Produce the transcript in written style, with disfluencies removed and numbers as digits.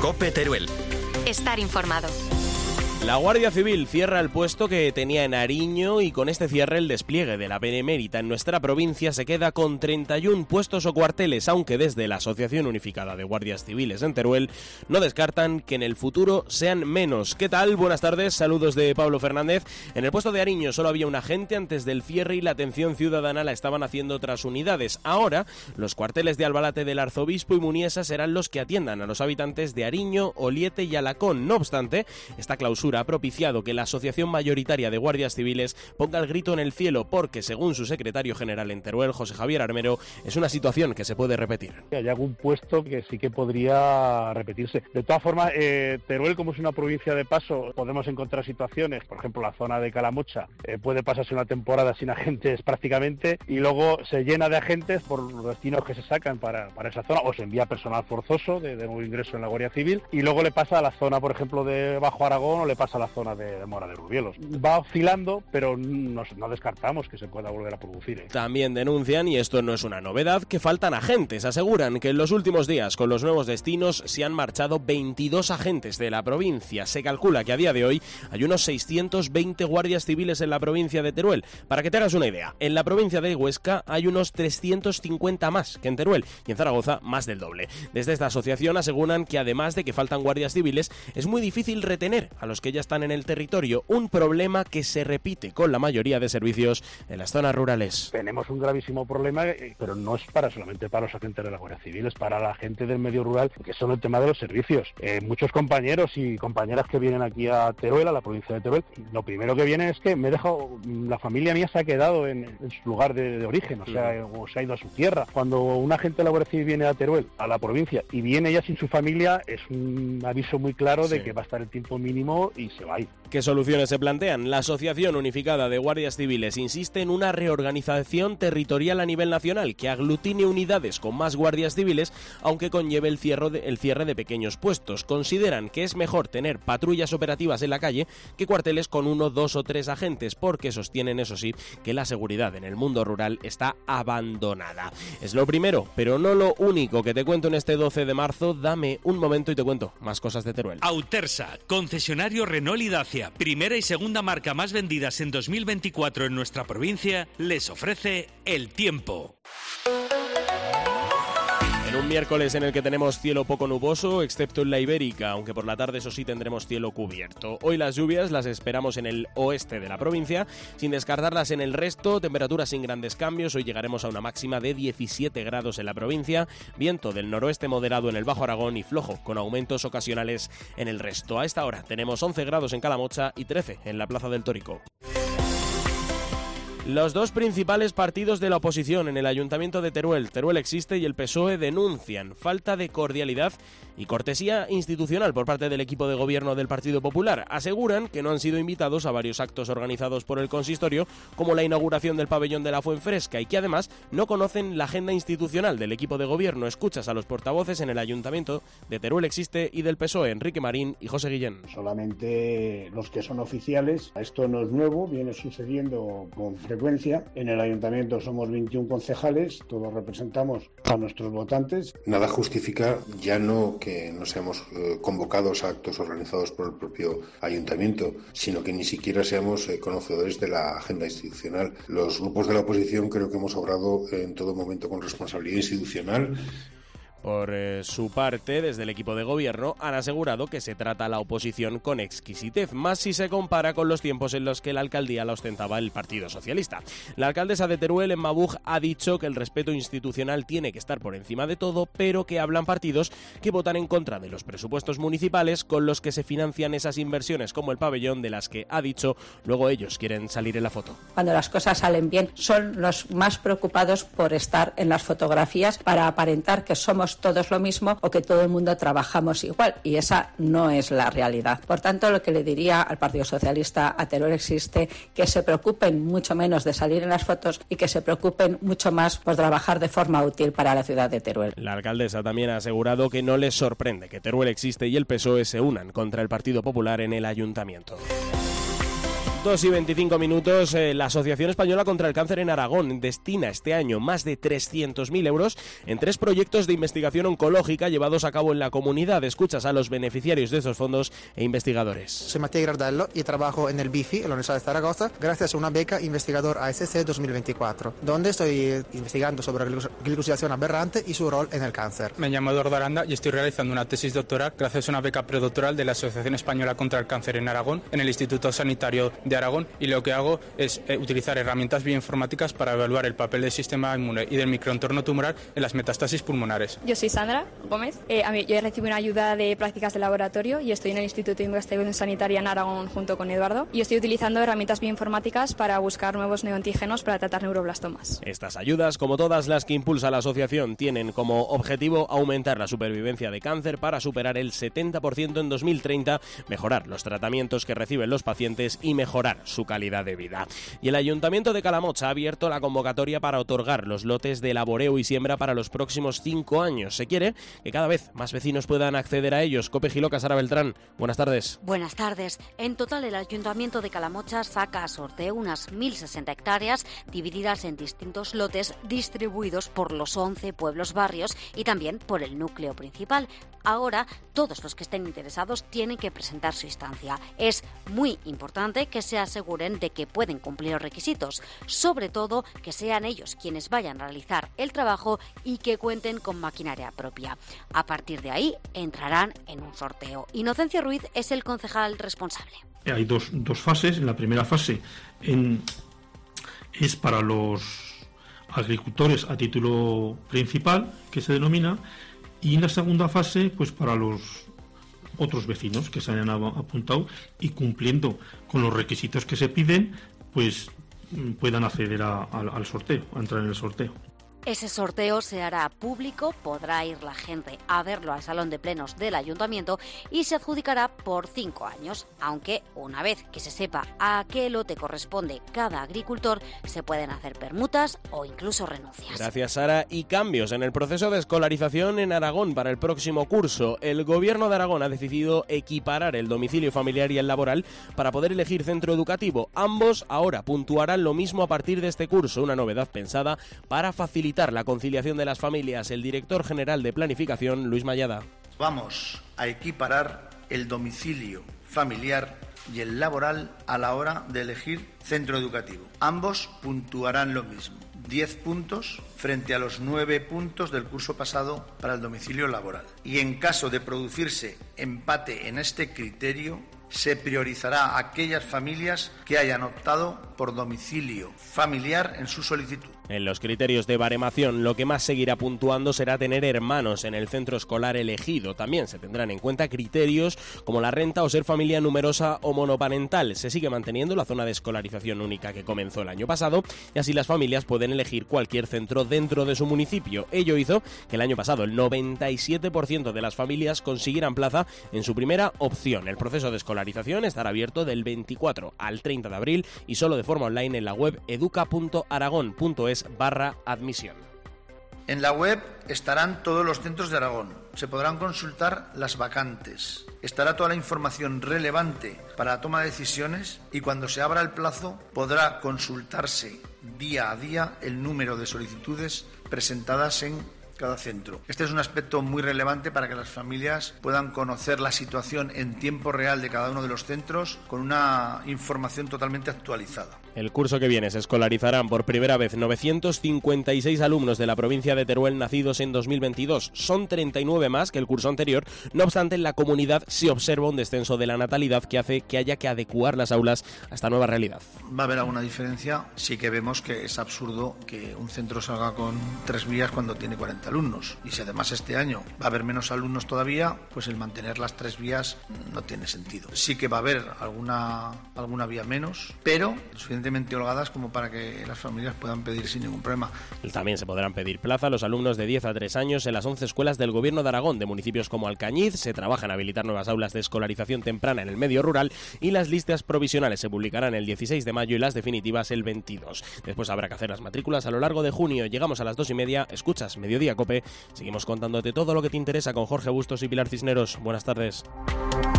COPE Teruel. Estar informado. La Guardia Civil cierra el puesto que tenía en Ariño y con este cierre el despliegue de la Benemérita en nuestra provincia se queda con 31 puestos o cuarteles, aunque desde la Asociación Unificada de Guardias Civiles en Teruel no descartan que en el futuro sean menos. ¿Qué tal? Buenas tardes, saludos de Pablo Fernández. En el puesto de Ariño solo había un agente antes del cierre y la atención ciudadana la estaban haciendo otras unidades. Ahora, los cuarteles de Albalate del Arzobispo y Muniesa serán los que atiendan a los habitantes de Ariño, Oliete y Alacón. No obstante, esta clausura ha propiciado que la Asociación Mayoritaria de Guardias Civiles ponga el grito en el cielo porque, según su secretario general en Teruel, José Javier Armero, es una situación que se puede repetir. Hay algún puesto que sí que podría repetirse. De todas formas, Teruel, como es una provincia de paso, podemos encontrar situaciones, por ejemplo, la zona de Calamocha puede pasarse una temporada sin agentes prácticamente y luego se llena de agentes por los destinos que se sacan para esa zona o se envía personal forzoso de nuevo ingreso en la Guardia Civil y luego le pasa a la zona, por ejemplo, de Bajo Aragón o le pasa a la zona de Mora de Rubielos. Va oscilando, pero no descartamos que se pueda volver a producir. También denuncian, y esto no es una novedad, que faltan agentes. Aseguran que en los últimos días, con los nuevos destinos, se han marchado 22 agentes de la provincia. Se calcula que a día de hoy hay unos 620 guardias civiles en la provincia de Teruel. Para que te hagas una idea, en la provincia de Huesca hay unos 350 más que en Teruel y en Zaragoza más del doble. Desde esta asociación aseguran que además de que faltan guardias civiles, es muy difícil retener a los que ya están en el territorio, un problema que se repite con la mayoría de servicios en las zonas rurales. Tenemos un gravísimo problema, pero no es solamente para los agentes de la Guardia Civil, es para la gente del medio rural, que son el tema de los servicios. Muchos compañeros y compañeras que vienen aquí a Teruel, a la provincia de Teruel, lo primero que vienen es que la familia mía se ha quedado en su lugar de origen, o se ha ido a su tierra. Cuando un agente de la Guardia Civil viene a Teruel, a la provincia, y viene ya sin su familia, es un aviso muy claro de que va a estar el tiempo mínimo y se va a ir. ¿Qué soluciones se plantean? La Asociación Unificada de Guardias Civiles insiste en una reorganización territorial a nivel nacional que aglutine unidades con más guardias civiles, aunque conlleve el cierre de pequeños puestos. Consideran que es mejor tener patrullas operativas en la calle que cuarteles con 1, 2 o 3 agentes, porque sostienen, eso sí, que la seguridad en el mundo rural está abandonada. Es lo primero, pero no lo único que te cuento en este 12 de marzo. Dame un momento y te cuento más cosas de Teruel. Autersa, concesionario Renault y Dacia, primera y segunda marca más vendidas en 2024 en nuestra provincia, les ofrece el tiempo. En un miércoles en el que tenemos cielo poco nuboso, excepto en la Ibérica, aunque por la tarde eso sí tendremos cielo cubierto. Hoy las lluvias las esperamos en el oeste de la provincia, sin descartarlas en el resto, temperaturas sin grandes cambios. Hoy llegaremos a una máxima de 17 grados en la provincia, viento del noroeste moderado en el Bajo Aragón y flojo, con aumentos ocasionales en el resto. A esta hora tenemos 11 grados en Calamocha y 13 en la Plaza del Tórico. Los dos principales partidos de la oposición en el Ayuntamiento de Teruel Existe y el PSOE, denuncian falta de cordialidad y cortesía institucional por parte del equipo de gobierno del Partido Popular. Aseguran que no han sido invitados a varios actos organizados por el consistorio, como la inauguración del pabellón de la Fuenfresca, y que además no conocen la agenda institucional del equipo de gobierno. Escuchas a los portavoces en el Ayuntamiento de Teruel Existe y del PSOE, Enrique Marín y José Guillén. Solamente los que son oficiales. Esto no es nuevo, viene sucediendo con frecuencia. En el Ayuntamiento somos 21 concejales, todos representamos a nuestros votantes. Nada justifica ya no que no seamos convocados a actos organizados por el propio Ayuntamiento, sino que ni siquiera seamos conocedores de la agenda institucional. Los grupos de la oposición creo que hemos obrado en todo momento con responsabilidad institucional. Por su parte, desde el equipo de gobierno han asegurado que se trata a la oposición con exquisitez, más si se compara con los tiempos en los que la alcaldía la ostentaba el Partido Socialista. La alcaldesa de Teruel, Emma Buch, ha dicho que el respeto institucional tiene que estar por encima de todo, pero que hablan partidos que votan en contra de los presupuestos municipales con los que se financian esas inversiones como el pabellón, de las que, ha dicho, luego ellos quieren salir en la foto. Cuando las cosas salen bien, son los más preocupados por estar en las fotografías para aparentar que somos todos lo mismo o que todo el mundo trabajamos igual, y esa no es la realidad. Por tanto, lo que le diría al Partido Socialista, a Teruel Existe, que se preocupen mucho menos de salir en las fotos y que se preocupen mucho más por trabajar de forma útil para la ciudad de Teruel. La alcaldesa también ha asegurado que no les sorprende que Teruel Existe y el PSOE se unan contra el Partido Popular en el Ayuntamiento. 2:25, la Asociación Española contra el Cáncer en Aragón destina este año más de 300.000 euros en 3 proyectos de investigación oncológica llevados a cabo en la comunidad. Escuchas a los beneficiarios de esos fondos e investigadores. Soy Matías Girardello y trabajo en el BIFI, en la Universidad de Zaragoza, gracias a una beca Investigador ASC 2024, donde estoy investigando sobre glicosilación aberrante y su rol en el cáncer. Me llamo Eduardo Aranda y estoy realizando una tesis doctoral gracias a una beca predoctoral de la Asociación Española contra el Cáncer en Aragón, en el Instituto Sanitario de Aragón, y lo que hago es utilizar herramientas bioinformáticas para evaluar el papel del sistema inmune y del microentorno tumoral en las metástasis pulmonares. Yo soy Sandra Gómez. Yo he recibido una ayuda de prácticas de laboratorio y estoy en el Instituto de Investigación Sanitaria en Aragón junto con Eduardo, y estoy utilizando herramientas bioinformáticas para buscar nuevos neoantígenos para tratar neuroblastomas. Estas ayudas, como todas las que impulsa la asociación, tienen como objetivo aumentar la supervivencia de cáncer para superar el 70% en 2030, mejorar los tratamientos que reciben los pacientes y mejorar su calidad de vida. Y el Ayuntamiento de Calamocha ha abierto la convocatoria para otorgar los lotes de laboreo y siembra para los próximos 5 años. Se quiere que cada vez más vecinos puedan acceder a ellos. Cope Giloca, Sara Beltrán, buenas tardes. Buenas tardes. En total, el Ayuntamiento de Calamocha saca a sorteo unas 1.060 hectáreas divididas en distintos lotes distribuidos por los 11 pueblos barrios y también por el núcleo principal. Ahora, todos los que estén interesados tienen que presentar su instancia. Es muy importante que se aseguren de que pueden cumplir los requisitos, sobre todo que sean ellos quienes vayan a realizar el trabajo y que cuenten con maquinaria propia. A partir de ahí, entrarán en un sorteo. Inocencio Ruiz es el concejal responsable. Hay dos fases. En la primera fase es para los agricultores a título principal, que se denomina, y en la segunda fase, pues para los otros vecinos que se hayan apuntado y cumpliendo con los requisitos que se piden, pues puedan acceder al sorteo, a entrar en el sorteo. Ese sorteo se hará público, podrá ir la gente a verlo al Salón de Plenos del Ayuntamiento y se adjudicará por 5 años, aunque una vez que se sepa a qué lote corresponde cada agricultor, se pueden hacer permutas o incluso renuncias. Gracias, Sara. Y cambios en el proceso de escolarización en Aragón para el próximo curso. El Gobierno de Aragón ha decidido equiparar el domicilio familiar y el laboral para poder elegir centro educativo. Ambos ahora puntuarán lo mismo a partir de este curso, una novedad pensada para facilitar la conciliación de las familias. El director general de Planificación, Luis Mayada. Vamos a equiparar el domicilio familiar y el laboral a la hora de elegir centro educativo. Ambos puntuarán lo mismo, 10 puntos frente a los 9 puntos del curso pasado para el domicilio laboral. Y en caso de producirse empate en este criterio, se priorizará a aquellas familias que hayan optado por domicilio familiar en su solicitud. En los criterios de baremación, lo que más seguirá puntuando será tener hermanos en el centro escolar elegido. También se tendrán en cuenta criterios como la renta o ser familia numerosa o monoparental. Se sigue manteniendo la zona de escolarización única que comenzó el año pasado y así las familias pueden elegir cualquier centro dentro de su municipio. Ello hizo que el año pasado el 97% de las familias consiguieran plaza en su primera opción. El proceso de escolarización estará abierto del 24 al 30 de abril y solo de forma online en la web educa.aragon.es/admisión. En la web estarán todos los centros de Aragón. Se podrán consultar las vacantes. Estará toda la información relevante para la toma de decisiones y cuando se abra el plazo podrá consultarse día a día el número de solicitudes presentadas en cada centro. Este es un aspecto muy relevante para que las familias puedan conocer la situación en tiempo real de cada uno de los centros con una información totalmente actualizada. El curso que viene se escolarizarán por primera vez 956 alumnos de la provincia de Teruel nacidos en 2022. Son 39 más que el curso anterior. No obstante, en la comunidad se observa un descenso de la natalidad que hace que haya que adecuar las aulas a esta nueva realidad. Va a haber alguna diferencia. Sí que vemos que es absurdo que un centro salga con 3 vías cuando tiene 40 alumnos. Y si además este año va a haber menos alumnos todavía, pues el mantener las 3 vías no tiene sentido. Sí que va a haber alguna vía menos, pero suficientemente holgadas como para que las familias puedan pedir sin ningún problema. También se podrán pedir plaza a los alumnos de 10 a 3 años en las 11 escuelas del Gobierno de Aragón. De municipios como Alcañiz se trabaja en habilitar nuevas aulas de escolarización temprana en el medio rural y las listas provisionales se publicarán el 16 de mayo y las definitivas el 22. Después habrá que hacer las matrículas a lo largo de junio. Llegamos a las 2:30. Escuchas Mediodía Cope. Seguimos contándote todo lo que te interesa con Jorge Bustos y Pilar Cisneros. Buenas tardes.